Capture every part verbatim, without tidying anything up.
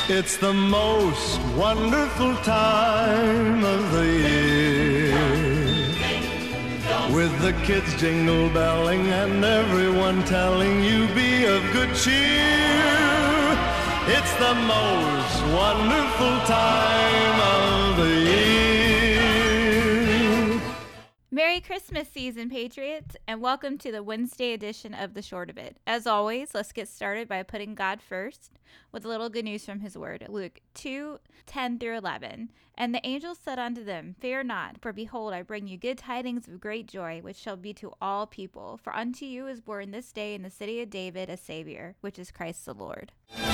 It's the most wonderful time of the year, with the kids jingle belling and everyone telling you be of good cheer. It's the most wonderful time of the year. Merry Christmas season, Patriots, and welcome to the Wednesday edition of The Short of It. As always, let's get started by putting God first with a little good news from his word. Luke two, ten through eleven. And the angel said unto them, Fear not, for behold, I bring you good tidings of great joy, which shall be to all people. For unto you is born this day in the city of David a Savior, which is Christ the Lord.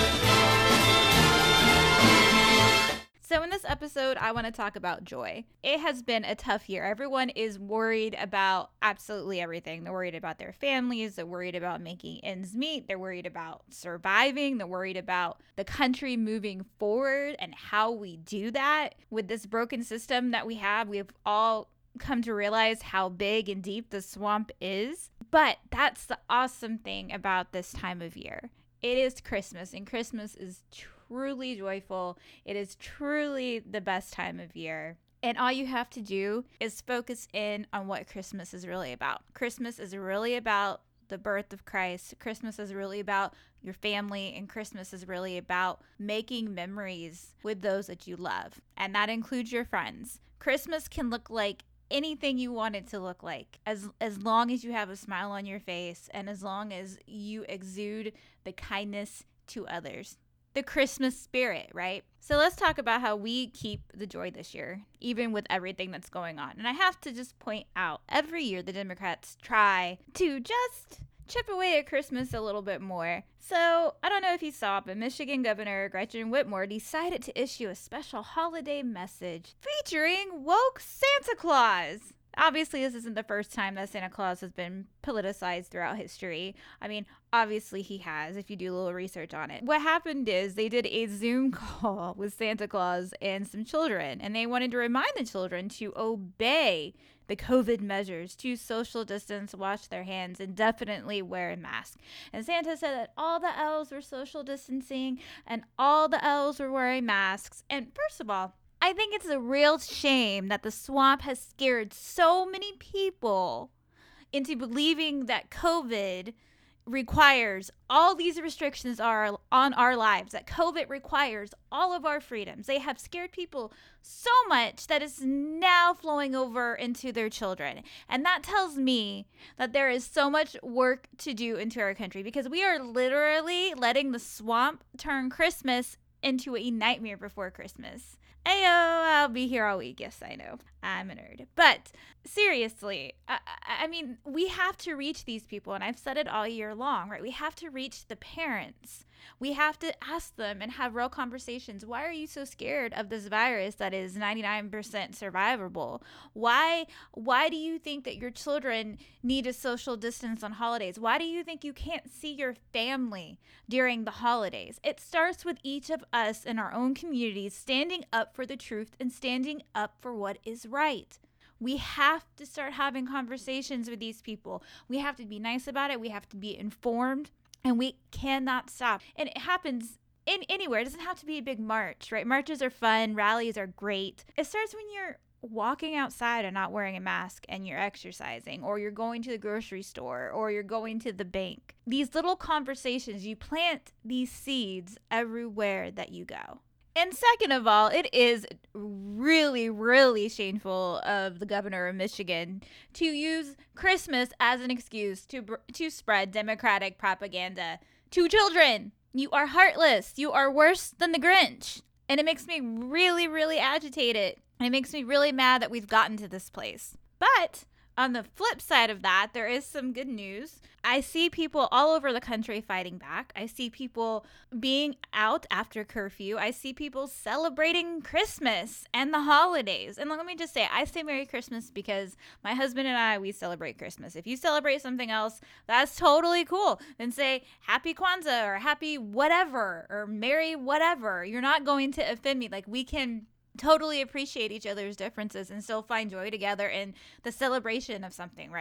So in this episode, I want to talk about joy. It has been a tough year. Everyone is worried about absolutely everything. They're worried about their families. They're worried about making ends meet. They're worried about surviving. They're worried about the country moving forward and how we do that. With this broken system that we have, we've all come to realize how big and deep the swamp is. But that's the awesome thing about this time of year. It is Christmas, and Christmas is truly joyful. It is truly the best time of year. And all you have to do is focus in on what Christmas is really about. Christmas is really about the birth of Christ. Christmas is really about your family, and Christmas is really about making memories with those that you love. And that includes your friends. Christmas can look like anything you want it to look like, as as long as you have a smile on your face and as long as you exude the kindness to others. The Christmas spirit, right? So let's talk about how we keep the joy this year, even with everything that's going on. And I have to just point out, every year the Democrats try to just chip away at Christmas a little bit more. So I don't know if you saw, but Michigan Governor Gretchen Whitmer decided to issue a special holiday message featuring woke Santa Claus. Obviously, this isn't the first time that Santa Claus has been politicized throughout history. I mean, obviously he has, if you do a little research on it. What happened is they did a Zoom call with Santa Claus and some children, and they wanted to remind the children to obey the COVID measures, to social distance, wash their hands, and definitely wear a mask. And Santa said that all the elves were social distancing and all the elves were wearing masks. And first of all, I think it's a real shame that the swamp has scared so many people into believing that COVID requires all these restrictions are on our lives, that COVID requires all of our freedoms. They have scared people so much that it's now flowing over into their children. And that tells me that there is so much work to do into our country, because we are literally letting the swamp turn Christmas into a nightmare before Christmas. Ayo, I'll be here all week. Yes, I know. I'm a nerd. But seriously, I, I mean, we have to reach these people, and I've said it all year long, right? We have to reach the parents. We have to ask them and have real conversations. Why are you so scared of this virus that is ninety-nine percent survivable? Why, why do you think that your children need a social distance on holidays? Why do you think you can't see your family during the holidays? It starts with each of us in our own communities standing up for the truth and standing up for what is right. We have to start having conversations with these people. We have to be nice about it. We have to be informed, and we cannot stop. And it happens in anywhere. It doesn't have to be a big march, right? Marches are fun. Rallies are great. It starts when you're walking outside and not wearing a mask and you're exercising, or you're going to the grocery store, or you're going to the bank. These little conversations, you plant these seeds everywhere that you go. And second of all, it is really, really shameful of the governor of Michigan to use Christmas as an excuse to to spread Democratic propaganda to children. You are heartless. You are worse than the Grinch. And it makes me really, really agitated. And it makes me really mad that we've gotten to this place. But on the flip side of that, there is some good news. I see people all over the country fighting back. I see people being out after curfew. I see people celebrating Christmas and the holidays. And let me just say, I say Merry Christmas because my husband and I, we celebrate Christmas. If you celebrate something else, that's totally cool. Then say Happy Kwanzaa or Happy whatever or Merry whatever. You're not going to offend me. Like, we can totally appreciate each other's differences and still find joy together in the celebration of something, right?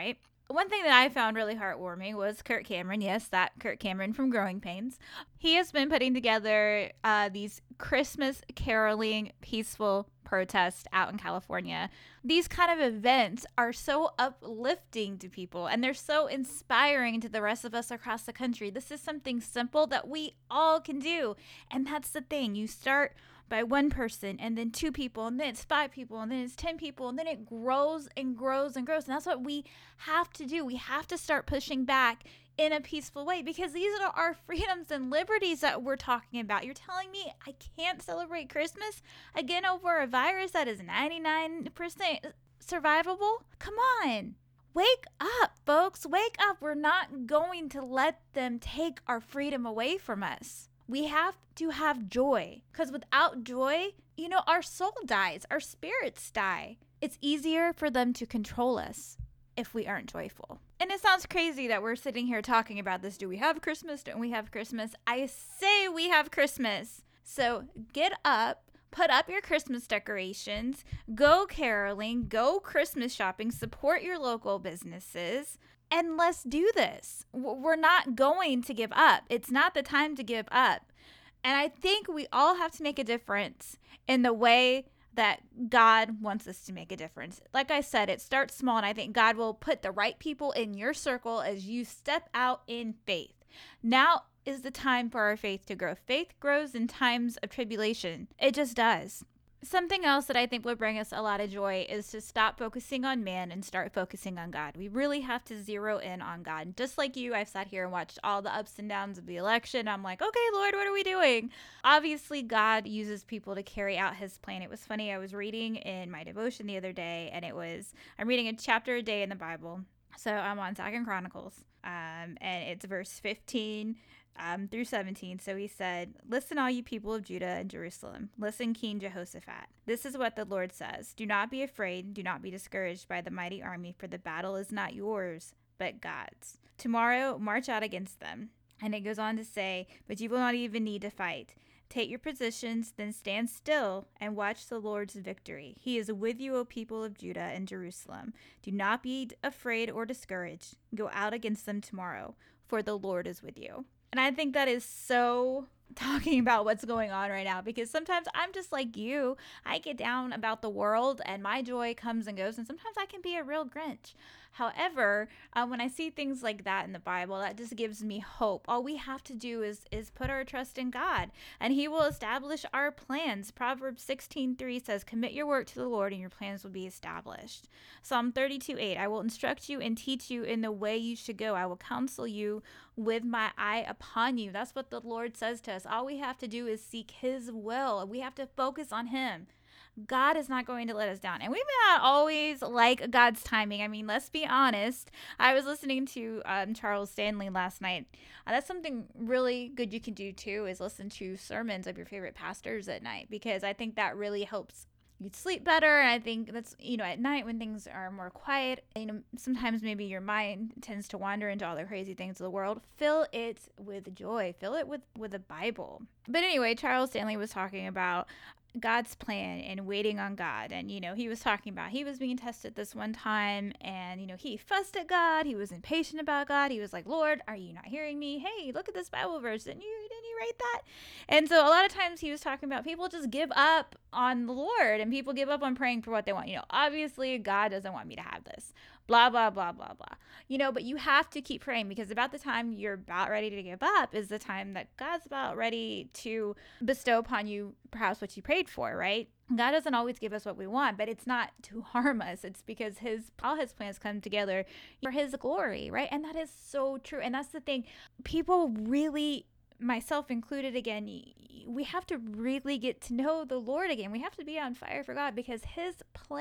One thing that I found really heartwarming was Kirk Cameron. Yes, that Kirk Cameron from Growing Pains. He has been putting together uh, these Christmas caroling, peaceful protests out in California. These kind of events are so uplifting to people, and they're so inspiring to the rest of us across the country. This is something simple that we all can do. And that's the thing. You start by one person, and then two people, and then it's five people, and then it's ten people, and then it grows and grows and grows. And that's what we have to do. We have to start pushing back in a peaceful way, because these are our freedoms and liberties that we're talking about. You're telling me I can't celebrate Christmas again over a virus that is ninety-nine percent survivable? Come on. Wake up, folks. Wake up. We're not going to let them take our freedom away from us. We have to have joy, because without joy, you know, our soul dies, our spirits die. It's easier for them to control us if we aren't joyful. And it sounds crazy that we're sitting here talking about this. Do we have Christmas? Don't we have Christmas? I say we have Christmas. So get up, put up your Christmas decorations, go caroling, go Christmas shopping, support your local businesses. And let's do this. We're not going to give up. It's not the time to give up. And I think we all have to make a difference in the way that God wants us to make a difference. Like I said, it starts small, and I think God will put the right people in your circle as you step out in faith. Now is the time for our faith to grow. Faith grows in times of tribulation. It just does. Something else that I think will bring us a lot of joy is to stop focusing on man and start focusing on God. We really have to zero in on God. Just like you, I've sat here and watched all the ups and downs of the election. I'm like, okay, Lord, what are we doing? Obviously, God uses people to carry out his plan. It was funny. I was reading in my devotion the other day, and it was, I'm reading a chapter a day in the Bible. So I'm on Second Chronicles, um, and it's verse fifteen Um, through seventeen. So he said, "Listen, all you people of Judah and Jerusalem. Listen, King Jehoshaphat. This is what the Lord says. Do not be afraid. Do not be discouraged by the mighty army, for the battle is not yours, but God's. Tomorrow, march out against them." And it goes on to say, "But you will not even need to fight. Take your positions, then stand still and watch the Lord's victory. He is with you, O people of Judah and Jerusalem. Do not be afraid or discouraged. Go out against them tomorrow, for the Lord is with you." And I think that is so talking about what's going on right now, because sometimes I'm just like you. I get down about the world and my joy comes and goes, and sometimes I can be a real Grinch. However, uh, when I see things like that in the Bible, that just gives me hope. All we have to do is is put our trust in God, and he will establish our plans. Proverbs sixteen three says, "Commit your work to the Lord, and your plans will be established." Psalm thirty-two eight, "I will instruct you and teach you in the way you should go. I will counsel you with my eye upon you." That's what the Lord says to us. All we have to do is seek his will. We have to focus on him. God is not going to let us down. And we may not always like God's timing. I mean, let's be honest. I was listening to um, Charles Stanley last night. Uh, that's something really good you can do too, is listen to sermons of your favorite pastors at night, because I think that really helps you sleep better. And I think that's, you know, at night when things are more quiet, you know, sometimes maybe your mind tends to wander into all the crazy things of the world. Fill it with joy. Fill it with, with the Bible. But anyway, Charles Stanley was talking about God's plan and waiting on God. And, you know, he was talking about he was being tested this one time, and, you know, he fussed at God. He was impatient about God. He was like, "Lord, are you not hearing me? Hey, look at this Bible verse. Didn't you, didn't you write that?" And so a lot of times he was talking about people just give up on the Lord, and people give up on praying for what they want. You know, obviously God doesn't want me to have this. Blah, blah, blah, blah, blah. You know, but you have to keep praying, because about the time you're about ready to give up is the time that God's about ready to bestow upon you perhaps what you prayed for, right? God doesn't always give us what we want, but it's not to harm us. It's because his all his plans come together for his glory, right? And that is so true. And that's the thing. People really, myself included again, we have to really get to know the Lord again. We have to be on fire for God, because his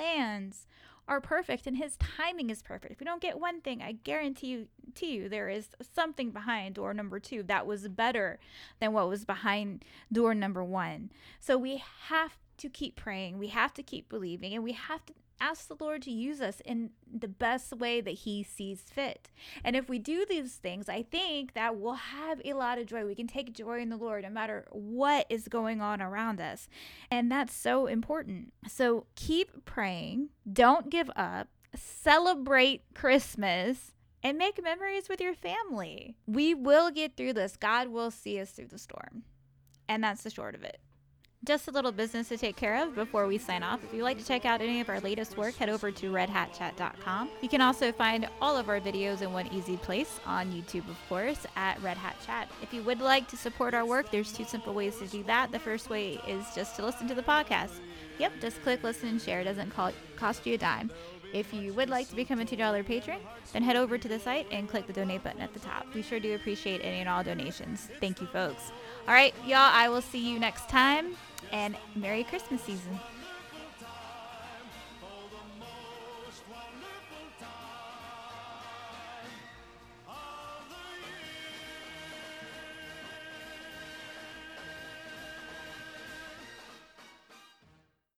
plans are perfect and his timing is perfect. If we don't get one thing, I guarantee you, to you there is something behind door number two that was better than what was behind door number one. So we have to keep praying. We have to keep believing, and we have to ask the Lord to use us in the best way that he sees fit. And if we do these things, I think that we'll have a lot of joy. We can take joy in the Lord no matter what is going on around us. And that's so important. So keep praying. Don't give up. Celebrate Christmas. and make memories with your family. We will get through this. God will see us through the storm. And that's the short of it. Just a little business to take care of before we sign off. If you'd like to check out any of our latest work, head over to red hat chat dot com. You can also find all of our videos in one easy place on YouTube, of course, at Red Hat Chat. If you would like to support our work, there's two simple ways to do that. The first way is just to listen to the podcast. Yep, just click listen and share. It doesn't cost you a dime. If you would like to become a two dollar patron, then head over to the site and click the donate button at the top. We sure do appreciate any and all donations. Thank you, folks. All right, y'all, I will see you next time, and Merry Christmas season.